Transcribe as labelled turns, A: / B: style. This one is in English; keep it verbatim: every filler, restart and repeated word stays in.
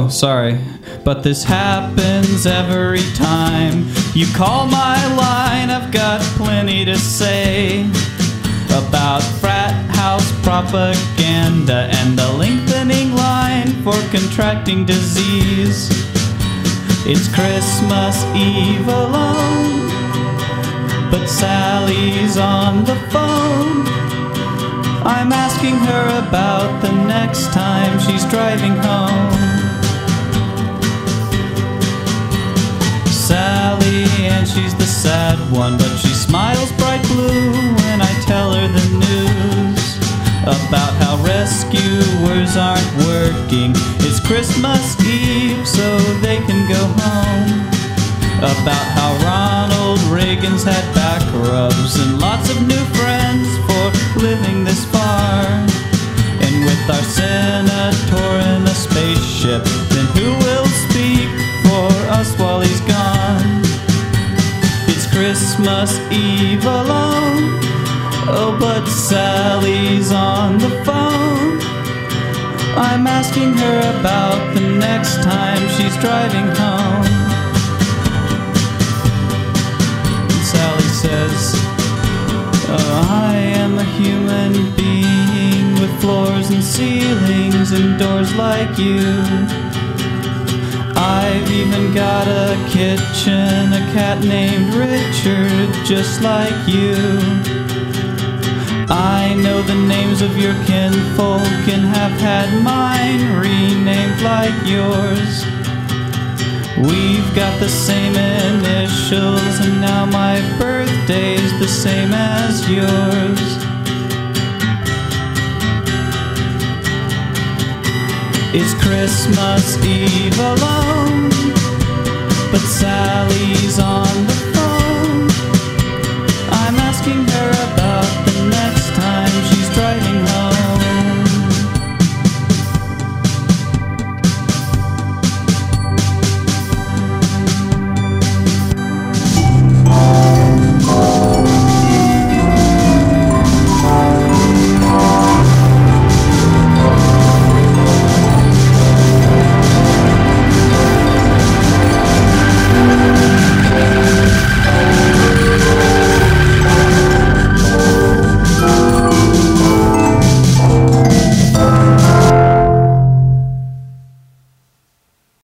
A: Oh, sorry. But this happens every time you call my line. I've got plenty to say about frat house propaganda and the lengthening line for contracting disease. It's Christmas Eve alone, but Sally's on the phone. I'm asking her about the next time she's driving home. Sally, and she's the sad one, but she smiles bright blue when I tell her the news about how rescuers aren't working. It's Christmas Eve, so they can go home. About how Ronald Reagan's had back rubs and lots of new friends for living this far. And with our senator in a spaceship, then who will speak for us while he's gone? It's Christmas Eve alone, oh, but Sally's on the phone. I'm asking her about the next time she's driving home. And Sally says, oh, I am a human being with floors and ceilings and doors like you. I've even got a kitchen, a cat named Richard, just like you. I know the names of your kinfolk and have had mine renamed like yours. We've got the same initials, and now my birthday's the same as yours. It's Christmas Eve alone, but Sally's on